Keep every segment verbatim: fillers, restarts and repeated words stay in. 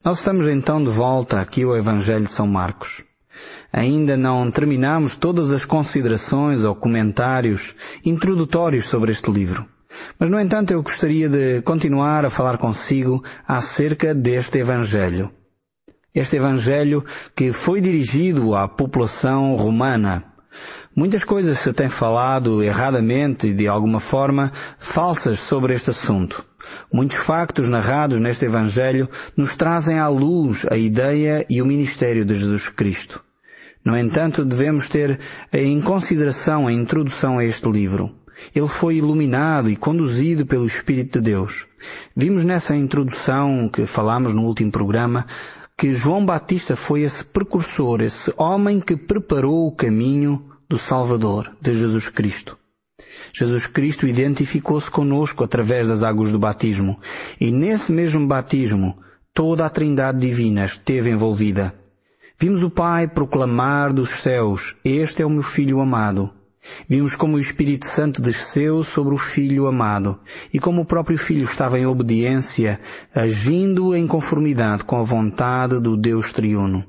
Nós estamos então de volta aqui ao Evangelho de São Marcos. Ainda não terminamos todas as considerações ou comentários introdutórios sobre este livro. Mas, no entanto, eu gostaria de continuar a falar consigo acerca deste Evangelho. Este Evangelho que foi dirigido à população romana. Muitas coisas se têm falado erradamente e, de alguma forma, falsas sobre este assunto. Muitos factos narrados neste Evangelho nos trazem à luz a ideia e o ministério de Jesus Cristo. No entanto, devemos ter em consideração a introdução a este livro. Ele foi iluminado e conduzido pelo Espírito de Deus. Vimos nessa introdução que falámos no último programa que João Batista foi esse precursor, esse homem que preparou o caminho do Salvador, de Jesus Cristo. Jesus Cristo identificou-se conosco através das águas do batismo, e nesse mesmo batismo toda a Trindade Divina esteve envolvida. Vimos o Pai proclamar dos céus: "Este é o meu Filho amado". Vimos como o Espírito Santo desceu sobre o Filho amado, e como o próprio Filho estava em obediência, agindo em conformidade com a vontade do Deus triuno.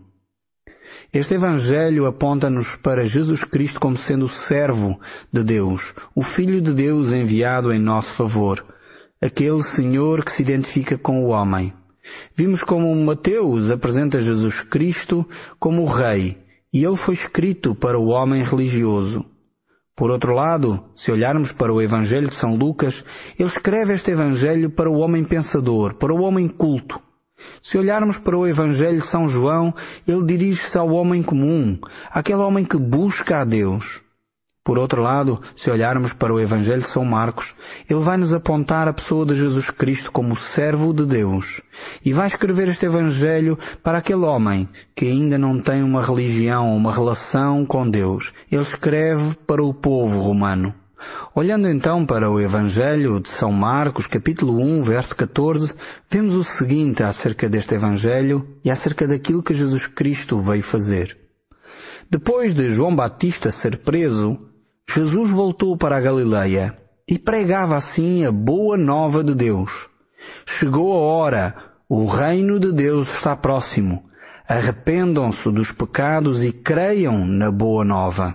Este Evangelho aponta-nos para Jesus Cristo como sendo o servo de Deus, o Filho de Deus enviado em nosso favor, aquele Senhor que se identifica com o homem. Vimos como Mateus apresenta Jesus Cristo como o Rei, e ele foi escrito para o homem religioso. Por outro lado, se olharmos para o Evangelho de São Lucas, ele escreve este Evangelho para o homem pensador, para o homem culto. Se olharmos para o Evangelho de São João, ele dirige-se ao homem comum, aquele homem que busca a Deus. Por outro lado, se olharmos para o Evangelho de São Marcos, ele vai nos apontar a pessoa de Jesus Cristo como servo de Deus, e vai escrever este Evangelho para aquele homem que ainda não tem uma religião, uma relação com Deus. Ele escreve para o povo romano. Olhando então para o Evangelho de São Marcos, capítulo um, verso catorze, vemos o seguinte acerca deste Evangelho e acerca daquilo que Jesus Cristo veio fazer. Depois de João Batista ser preso, Jesus voltou para a Galileia e pregava assim a boa nova de Deus. Chegou a hora, o reino de Deus está próximo. Arrependam-se dos pecados e creiam na boa nova.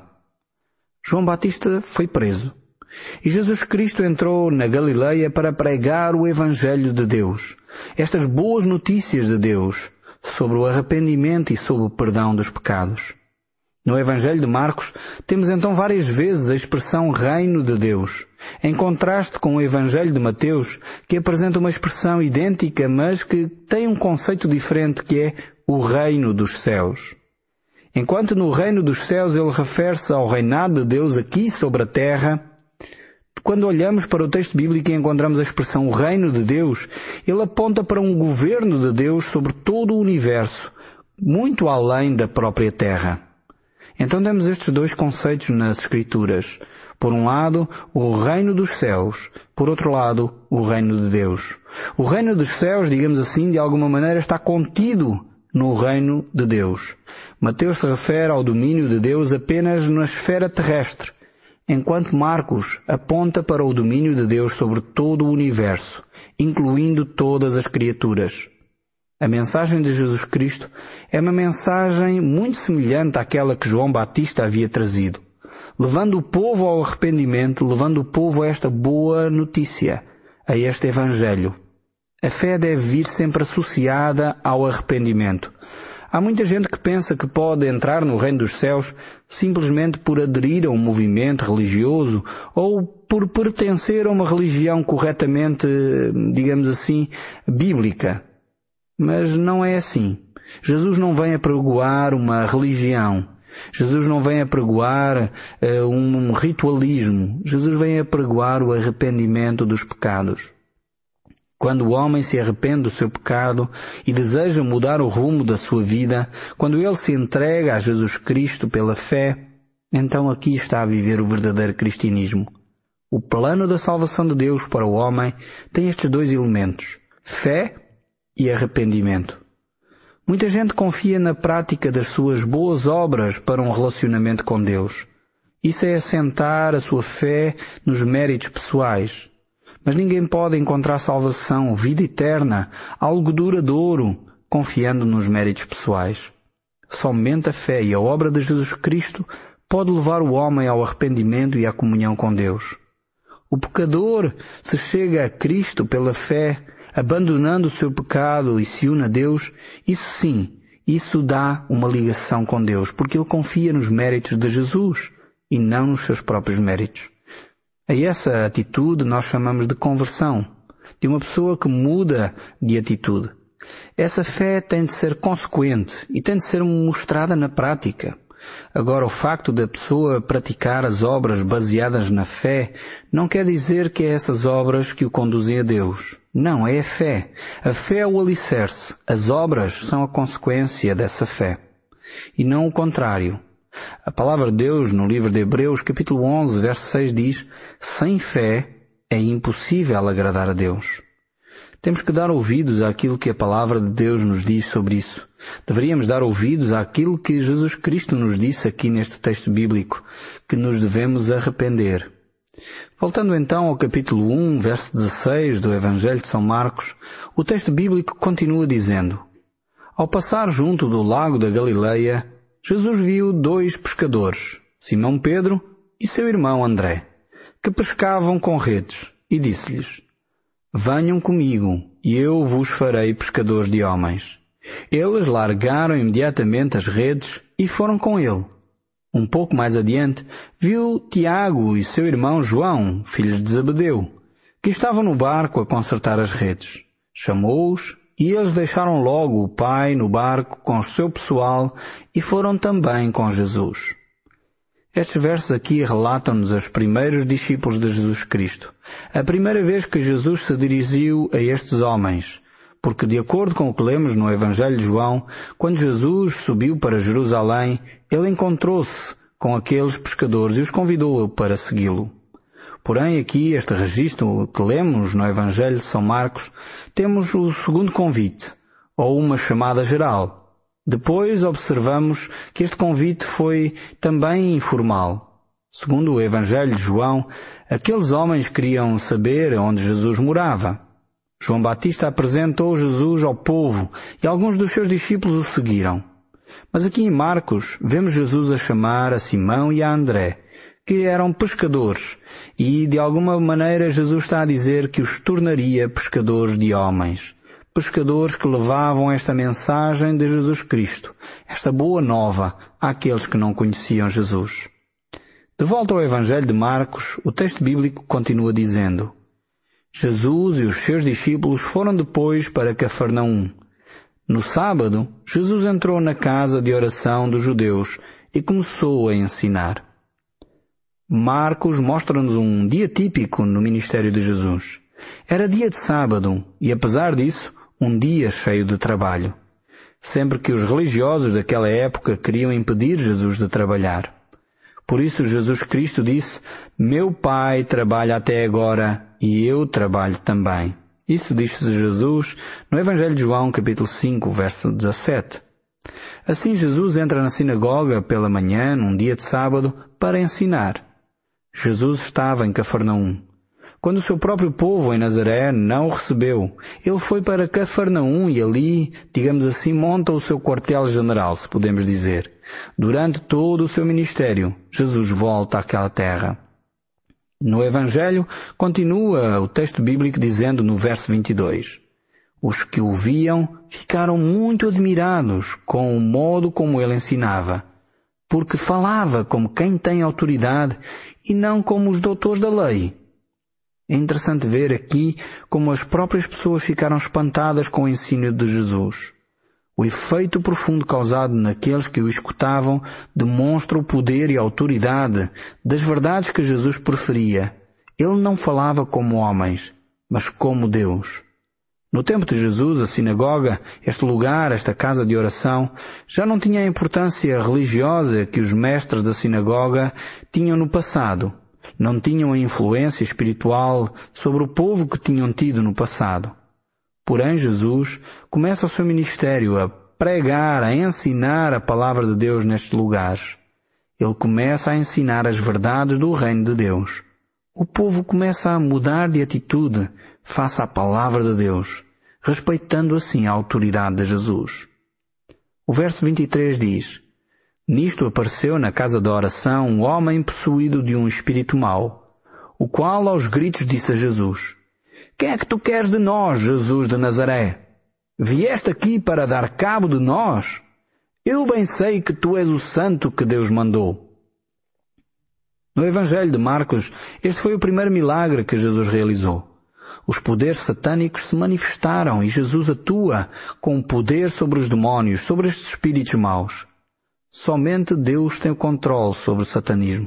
João Batista foi preso. E Jesus Cristo entrou na Galileia para pregar o Evangelho de Deus. Estas boas notícias de Deus sobre o arrependimento e sobre o perdão dos pecados. No Evangelho de Marcos, temos então várias vezes a expressão reino de Deus, em contraste com o Evangelho de Mateus, que apresenta uma expressão idêntica, mas que tem um conceito diferente, que é o reino dos céus. Enquanto no reino dos céus ele refere-se ao reinado de Deus aqui sobre a terra, quando olhamos para o texto bíblico e encontramos a expressão o reino de Deus, ele aponta para um governo de Deus sobre todo o universo, muito além da própria terra. Então temos estes dois conceitos nas Escrituras. Por um lado, o reino dos céus. Por outro lado, o reino de Deus. O reino dos céus, digamos assim, de alguma maneira está contido no reino de Deus. Mateus se refere ao domínio de Deus apenas na esfera terrestre, enquanto Marcos aponta para o domínio de Deus sobre todo o universo, incluindo todas as criaturas. A mensagem de Jesus Cristo é uma mensagem muito semelhante àquela que João Batista havia trazido, levando o povo ao arrependimento, levando o povo a esta boa notícia, a este Evangelho. A fé deve vir sempre associada ao arrependimento. Há muita gente que pensa que pode entrar no reino dos céus simplesmente por aderir a um movimento religioso ou por pertencer a uma religião corretamente, digamos assim, bíblica. Mas não é assim. Jesus não vem apregoar uma religião. Jesus não vem apregoar uh, um ritualismo. Jesus vem apregoar o arrependimento dos pecados. Quando o homem se arrepende do seu pecado e deseja mudar o rumo da sua vida, quando ele se entrega a Jesus Cristo pela fé, então aqui está a viver o verdadeiro cristianismo. O plano da salvação de Deus para o homem tem estes dois elementos, fé e arrependimento. Muita gente confia na prática das suas boas obras para um relacionamento com Deus. Isso é assentar a sua fé nos méritos pessoais. Mas ninguém pode encontrar salvação, vida eterna, algo duradouro, confiando nos méritos pessoais. Somente a fé e a obra de Jesus Cristo pode levar o homem ao arrependimento e à comunhão com Deus. O pecador se chega a Cristo pela fé, abandonando o seu pecado e se une a Deus, isso sim, isso dá uma ligação com Deus, porque ele confia nos méritos de Jesus e não nos seus próprios méritos. A essa atitude nós chamamos de conversão, de uma pessoa que muda de atitude. Essa fé tem de ser consequente e tem de ser mostrada na prática. Agora, o facto da pessoa praticar as obras baseadas na fé não quer dizer que é essas obras que o conduzem a Deus. Não, é a fé. A fé é o alicerce. As obras são a consequência dessa fé. E não o contrário. A palavra de Deus, no livro de Hebreus, capítulo onze, verso seis, diz: sem fé é impossível agradar a Deus. Temos que dar ouvidos àquilo que a palavra de Deus nos diz sobre isso. Deveríamos dar ouvidos àquilo que Jesus Cristo nos disse aqui neste texto bíblico, que nos devemos arrepender. Voltando então ao capítulo um, verso dezesseis do Evangelho de São Marcos, o texto bíblico continua dizendo: ao passar junto do lago da Galileia, Jesus viu dois pescadores, Simão Pedro e seu irmão André, que pescavam com redes, e disse-lhes: venham comigo, e eu vos farei pescadores de homens. Eles largaram imediatamente as redes e foram com ele. Um pouco mais adiante, viu Tiago e seu irmão João, filhos de Zebedeu, que estavam no barco a consertar as redes. Chamou-os e eles deixaram logo o pai no barco com o seu pessoal e foram também com Jesus. Estes versos aqui relatam-nos os primeiros discípulos de Jesus Cristo. A primeira vez que Jesus se dirigiu a estes homens, porque de acordo com o que lemos no Evangelho de João, quando Jesus subiu para Jerusalém, ele encontrou-se com aqueles pescadores e os convidou para segui-lo. Porém, aqui, este registro que lemos no Evangelho de São Marcos, temos o segundo convite, ou uma chamada geral. Depois observamos que este convite foi também informal. Segundo o Evangelho de João, aqueles homens queriam saber onde Jesus morava. João Batista apresentou Jesus ao povo e alguns dos seus discípulos o seguiram. Mas aqui em Marcos vemos Jesus a chamar a Simão e a André, que eram pescadores, e de alguma maneira Jesus está a dizer que os tornaria pescadores de homens. Pescadores que levavam esta mensagem de Jesus Cristo, esta boa nova, àqueles que não conheciam Jesus. De volta ao Evangelho de Marcos, o texto bíblico continua dizendo: Jesus e os seus discípulos foram depois para Cafarnaum. No sábado, Jesus entrou na casa de oração dos judeus e começou a ensinar. Marcos mostra-nos um dia típico no ministério de Jesus. Era dia de sábado e, apesar disso, um dia cheio de trabalho. Sempre que os religiosos daquela época queriam impedir Jesus de trabalhar. Por isso Jesus Cristo disse: meu Pai trabalha até agora e eu trabalho também. Isso disse Jesus no Evangelho de João, capítulo cinco, verso dezassete. Assim Jesus entra na sinagoga pela manhã, num dia de sábado, para ensinar. Jesus estava em Cafarnaum. Quando o seu próprio povo em Nazaré não o recebeu, ele foi para Cafarnaum e ali, digamos assim, monta o seu quartel-general, se podemos dizer. Durante todo o seu ministério, Jesus volta àquela terra. No Evangelho, continua o texto bíblico dizendo no verso vinte e dois: os que o viam ficaram muito admirados com o modo como ele ensinava, porque falava como quem tem autoridade e não como os doutores da lei. É interessante ver aqui como as próprias pessoas ficaram espantadas com o ensino de Jesus. O efeito profundo causado naqueles que o escutavam demonstra o poder e a autoridade das verdades que Jesus preferia. Ele não falava como homens, mas como Deus. No tempo de Jesus, a sinagoga, este lugar, esta casa de oração, já não tinha a importância religiosa que os mestres da sinagoga tinham no passado. Não tinham a influência espiritual sobre o povo que tinham tido no passado. Porém, Jesus começa o seu ministério a pregar, a ensinar a palavra de Deus nestes lugares. Ele começa a ensinar as verdades do reino de Deus. O povo começa a mudar de atitude face à palavra de Deus. respeitando assim a autoridade de Jesus. O verso vinte e três diz: Nisto apareceu na casa da oração um homem possuído de um espírito mau, o qual aos gritos disse a Jesus: Quem é que tu queres de nós, Jesus de Nazaré? Vieste aqui para dar cabo de nós? Eu bem sei que tu és o santo que Deus mandou. No Evangelho de Marcos, este foi o primeiro milagre que Jesus realizou. Os poderes satânicos se manifestaram e Jesus atua com poder sobre os demónios, sobre estes espíritos maus. Somente Deus tem o controle sobre o satanismo.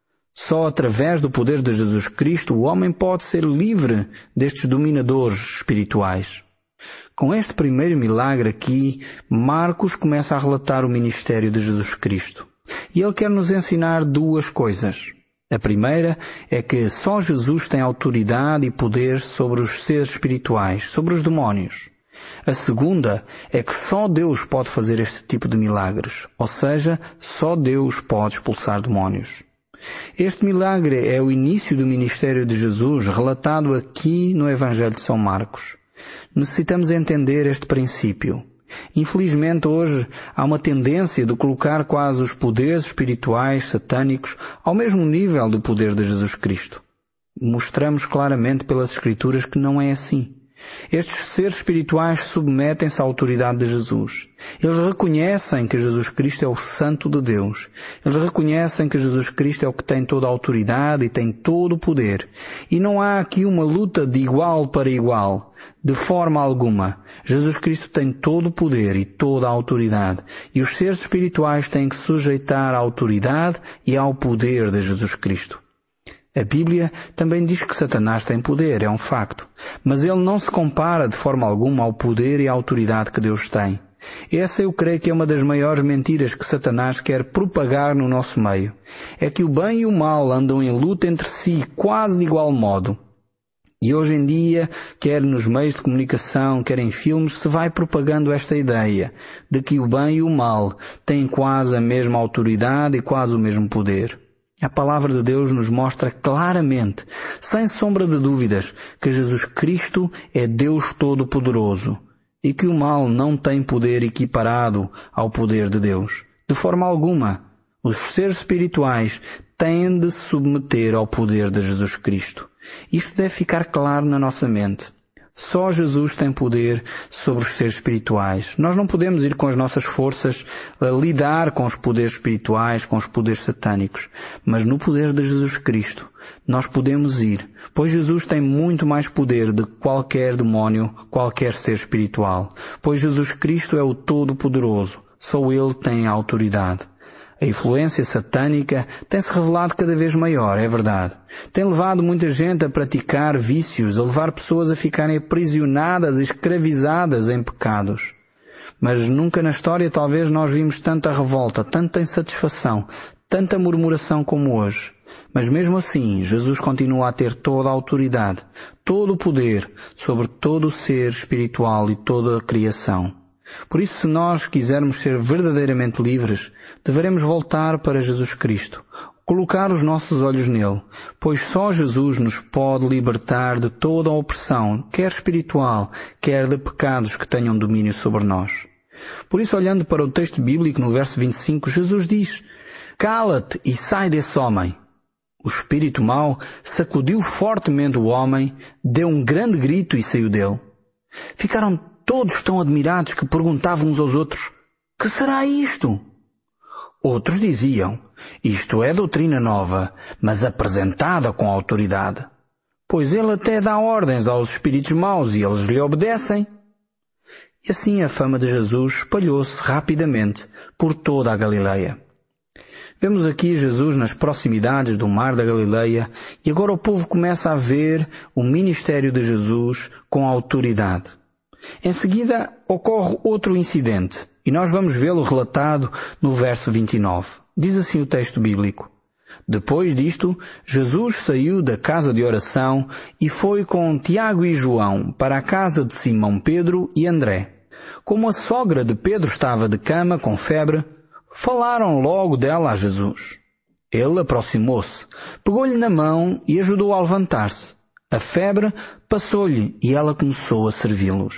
Só através do poder de Jesus Cristo o homem pode ser livre destes dominadores espirituais. Com este primeiro milagre aqui, Marcos começa a relatar o ministério de Jesus Cristo. E ele quer nos ensinar duas coisas. A primeira é que só Jesus tem autoridade e poder sobre os seres espirituais, sobre os demónios. A segunda é que só Deus pode fazer este tipo de milagres, ou seja, só Deus pode expulsar demónios. Este milagre é o início do ministério de Jesus, relatado aqui no Evangelho de São Marcos. Necessitamos entender este princípio. Infelizmente hoje há uma tendência de colocar quase os poderes espirituais satânicos ao mesmo nível do poder de Jesus Cristo. Mostramos claramente pelas Escrituras que não é assim. Estes seres espirituais submetem-se à autoridade de Jesus. Eles reconhecem que Jesus Cristo é o Santo de Deus. Eles reconhecem que Jesus Cristo é o que tem toda a autoridade e tem todo o poder. E não há aqui uma luta de igual para igual, de forma alguma. Jesus Cristo tem todo o poder e toda a autoridade. E os seres espirituais têm que sujeitar à autoridade e ao poder de Jesus Cristo. A Bíblia também diz que Satanás tem poder, é um facto. Mas ele não se compara de forma alguma ao poder e à autoridade que Deus tem. Essa eu creio que é uma das maiores mentiras que Satanás quer propagar no nosso meio. É que o bem e o mal andam em luta entre si, quase de igual modo. E hoje em dia, quer nos meios de comunicação, quer em filmes, se vai propagando esta ideia de que o bem e o mal têm quase a mesma autoridade e quase o mesmo poder. A palavra de Deus nos mostra claramente, sem sombra de dúvidas, que Jesus Cristo é Deus Todo-Poderoso e que o mal não tem poder equiparado ao poder de Deus. De forma alguma, os seres espirituais têm de se submeter ao poder de Jesus Cristo. Isto deve ficar claro na nossa mente. Só Jesus tem poder sobre os seres espirituais. Nós não podemos ir com as nossas forças a lidar com os poderes espirituais, com os poderes satânicos. Mas no poder de Jesus Cristo, nós podemos ir, pois Jesus tem muito mais poder do que qualquer demónio, qualquer ser espiritual. Pois Jesus Cristo é o Todo-Poderoso. Só Ele tem a autoridade. A influência satânica tem-se revelado cada vez maior, é verdade. Tem levado muita gente a praticar vícios, a levar pessoas a ficarem aprisionadas e escravizadas em pecados. Mas nunca na história talvez nós vimos tanta revolta, tanta insatisfação, tanta murmuração como hoje. Mas mesmo assim, Jesus continua a ter toda a autoridade, todo o poder sobre todo o ser espiritual e toda a criação. Por isso, se nós quisermos ser verdadeiramente livres, deveremos voltar para Jesus Cristo, colocar os nossos olhos nele, pois só Jesus nos pode libertar de toda a opressão, quer espiritual, quer de pecados que tenham domínio sobre nós. Por isso, olhando para o texto bíblico no verso vinte e cinco, Jesus diz: Cala-te e sai desse homem. O espírito mau sacudiu fortemente o homem, deu um grande grito e saiu dele. Ficaram todos tão admirados que perguntavam uns aos outros: Que será isto? Outros diziam: Isto é doutrina nova, mas apresentada com autoridade. Pois ele até dá ordens aos espíritos maus e eles lhe obedecem. E assim a fama de Jesus espalhou-se rapidamente por toda a Galileia. Vemos aqui Jesus nas proximidades do mar da Galileia e agora o povo começa a ver o ministério de Jesus com autoridade. Em seguida ocorre outro incidente e nós vamos vê-lo relatado no verso vinte e nove. Diz assim o texto bíblico: Depois disto, Jesus saiu da casa de oração e foi com Tiago e João para a casa de Simão Pedro e André. Como a sogra de Pedro estava de cama com febre, falaram logo dela a Jesus. Ele aproximou-se, pegou-lhe na mão e ajudou a levantar-se. A febre passou-lhe e ela começou a servi-los.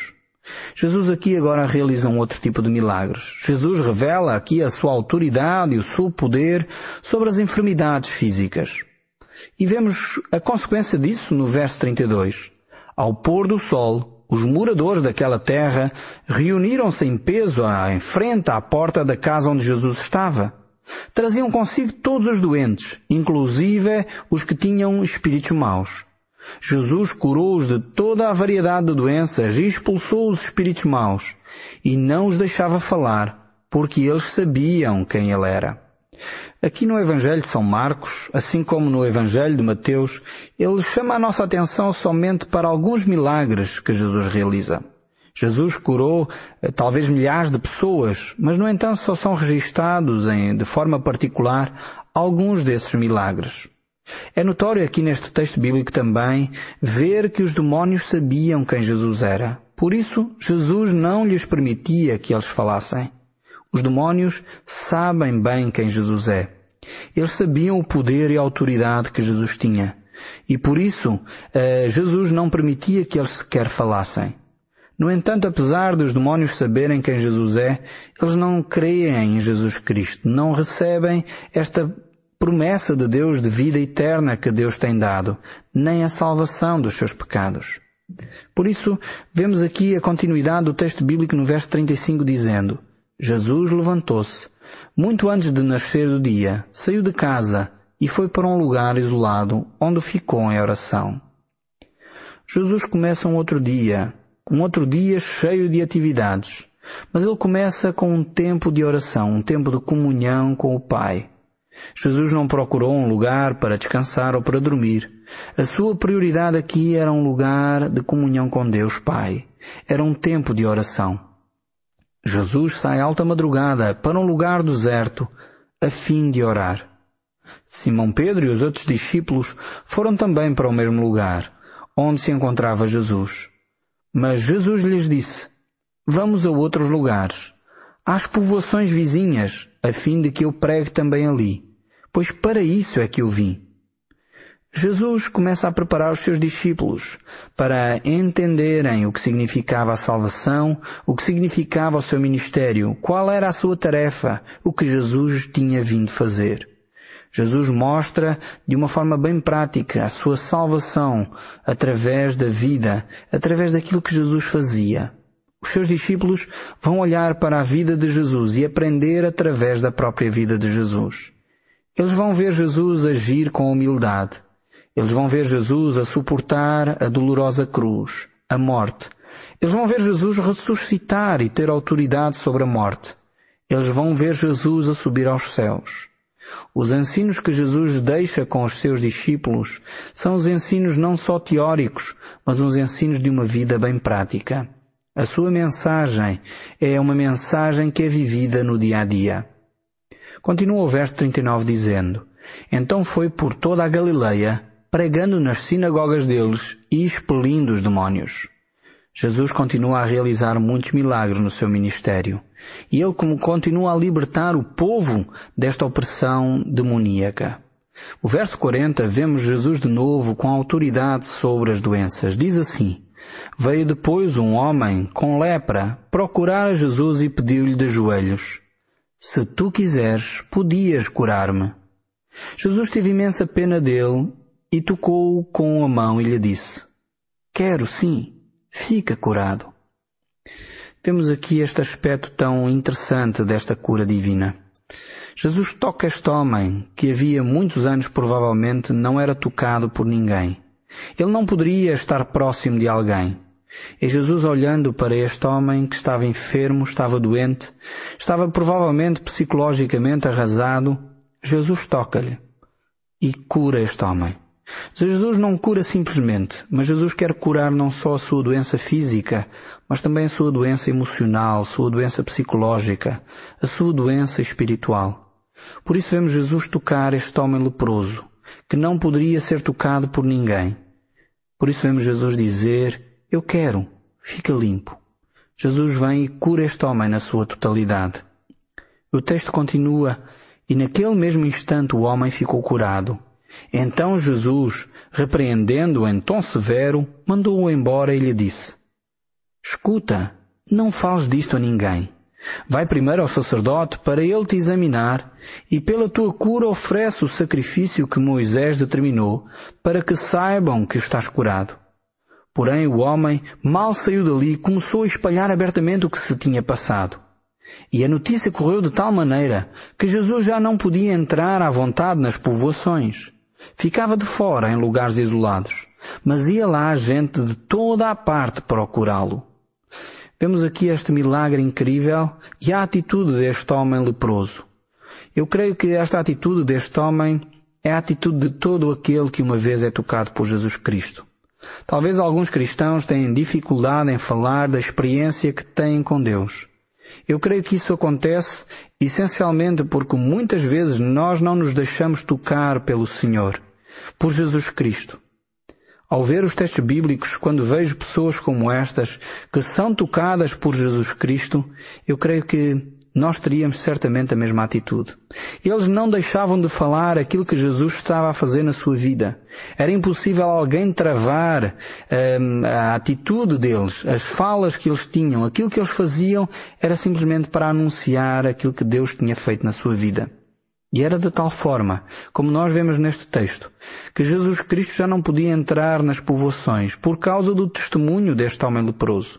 Jesus aqui agora realiza um outro tipo de milagres. Jesus revela aqui a sua autoridade e o seu poder sobre as enfermidades físicas. E vemos a consequência disso no verso trinta e dois. Ao pôr do sol, os moradores daquela terra reuniram-se em peso em frente à porta da casa onde Jesus estava. Traziam consigo todos os doentes, inclusive os que tinham espíritos maus. Jesus curou-os de toda a variedade de doenças e expulsou os espíritos maus, e não os deixava falar, porque eles sabiam quem ele era. Aqui no Evangelho de São Marcos, assim como no Evangelho de Mateus, ele chama a nossa atenção somente para alguns milagres que Jesus realiza. Jesus curou talvez milhares de pessoas, mas no entanto só são registados em, de forma particular alguns desses milagres. É notório aqui neste texto bíblico também ver que os demónios sabiam quem Jesus era. Por isso, Jesus não lhes permitia que eles falassem. Os demónios sabem bem quem Jesus é. Eles sabiam o poder e a autoridade que Jesus tinha. E por isso, Jesus não permitia que eles sequer falassem. No entanto, apesar dos demónios saberem quem Jesus é, eles não creem em Jesus Cristo, não recebem esta promessa de Deus de vida eterna que Deus tem dado, nem a salvação dos seus pecados. Por isso, vemos aqui a continuidade do texto bíblico no verso trinta e cinco dizendo: Jesus levantou-se, muito antes de nascer do dia, saiu de casa e foi para um lugar isolado, onde ficou em oração. Jesus começa um outro dia, um outro dia cheio de atividades, mas ele começa com um tempo de oração, um tempo de comunhão com o Pai. Jesus não procurou um lugar para descansar ou para dormir. A sua prioridade aqui era um lugar de comunhão com Deus Pai. Era um tempo de oração. Jesus sai alta madrugada para um lugar deserto, a fim de orar. Simão Pedro e os outros discípulos foram também para o mesmo lugar, onde se encontrava Jesus. Mas Jesus lhes disse: vamos a outros lugares, às povoações vizinhas, a fim de que eu pregue também ali, pois para isso é que eu vim. Jesus começa a preparar os seus discípulos para entenderem o que significava a salvação, o que significava o seu ministério, qual era a sua tarefa, o que Jesus tinha vindo fazer. Jesus mostra de uma forma bem prática a sua salvação através da vida, através daquilo que Jesus fazia. Os seus discípulos vão olhar para a vida de Jesus e aprender através da própria vida de Jesus. Eles vão ver Jesus agir com humildade. Eles vão ver Jesus a suportar a dolorosa cruz, a morte. Eles vão ver Jesus ressuscitar e ter autoridade sobre a morte. Eles vão ver Jesus a subir aos céus. Os ensinos que Jesus deixa com os seus discípulos são os ensinos não só teóricos, mas os ensinos de uma vida bem prática. A sua mensagem é uma mensagem que é vivida no dia a dia. Continua o verso trinta e nove dizendo: então foi por toda a Galileia, pregando nas sinagogas deles e expelindo os demónios. Jesus continua a realizar muitos milagres no seu ministério. E ele como continua a libertar o povo desta opressão demoníaca. O verso quarenta, vemos Jesus de novo com autoridade sobre as doenças. Diz assim: veio depois um homem com lepra procurar a Jesus e pediu-lhe de joelhos: se tu quiseres, podias curar-me. Jesus teve imensa pena dele e tocou-o com a mão e lhe disse: quero sim, fica curado. Temos aqui este aspecto tão interessante desta cura divina. Jesus toca este homem, que havia muitos anos provavelmente não era tocado por ninguém. Ele não poderia estar próximo de alguém. E Jesus, olhando para este homem que estava enfermo, estava doente, estava provavelmente psicologicamente arrasado, Jesus toca-lhe e cura este homem. Jesus não cura simplesmente, mas Jesus quer curar não só a sua doença física, mas também a sua doença emocional, a sua doença psicológica, a sua doença espiritual. Por isso vemos Jesus tocar este homem leproso, que não poderia ser tocado por ninguém. Por isso vemos Jesus dizer: eu quero, fica limpo. Jesus vem e cura este homem na sua totalidade. O texto continua: e naquele mesmo instante o homem ficou curado. Então Jesus, repreendendo-o em tom severo, mandou-o embora e lhe disse: escuta, não fales disto a ninguém. Vai primeiro ao sacerdote para ele te examinar e pela tua cura oferece o sacrifício que Moisés determinou para que saibam que estás curado. Porém o homem mal saiu dali e começou a espalhar abertamente o que se tinha passado. E a notícia correu de tal maneira que Jesus já não podia entrar à vontade nas povoações. Ficava de fora em lugares isolados, mas ia lá gente de toda a parte procurá-lo. Vemos aqui este milagre incrível e a atitude deste homem leproso. Eu creio que esta atitude deste homem é a atitude de todo aquele que uma vez é tocado por Jesus Cristo. Talvez alguns cristãos tenham dificuldade em falar da experiência que têm com Deus. Eu creio que isso acontece essencialmente porque muitas vezes nós não nos deixamos tocar pelo Senhor, por Jesus Cristo. Ao ver os textos bíblicos, quando vejo pessoas como estas, que são tocadas por Jesus Cristo, eu creio que nós teríamos certamente a mesma atitude. Eles não deixavam de falar aquilo que Jesus estava a fazer na sua vida. Era impossível alguém travar hum, a atitude deles, as falas que eles tinham, aquilo que eles faziam era simplesmente para anunciar aquilo que Deus tinha feito na sua vida. E era de tal forma, como nós vemos neste texto, que Jesus Cristo já não podia entrar nas povoações por causa do testemunho deste homem leproso.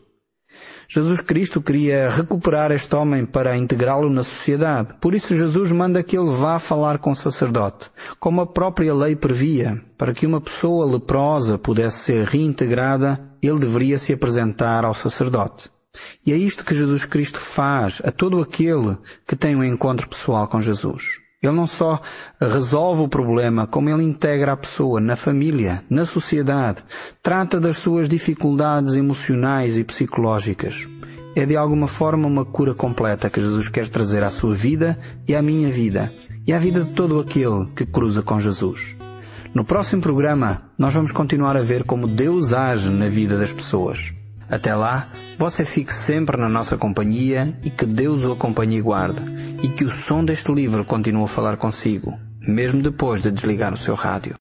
Jesus Cristo queria recuperar este homem para integrá-lo na sociedade. Por isso Jesus manda que ele vá falar com o sacerdote, como a própria lei previa. Para que uma pessoa leprosa pudesse ser reintegrada, ele deveria se apresentar ao sacerdote. E é isto que Jesus Cristo faz a todo aquele que tem um encontro pessoal com Jesus. Ele não só resolve o problema, como ele integra a pessoa na família, na sociedade, trata das suas dificuldades emocionais e psicológicas. É de alguma forma uma cura completa que Jesus quer trazer à sua vida e à minha vida, e à vida de todo aquele que cruza com Jesus. No próximo programa, nós vamos continuar a ver como Deus age na vida das pessoas. Até lá, você fique sempre na nossa companhia e que Deus o acompanhe e guarde. E que o som deste livro continue a falar consigo, mesmo depois de desligar o seu rádio.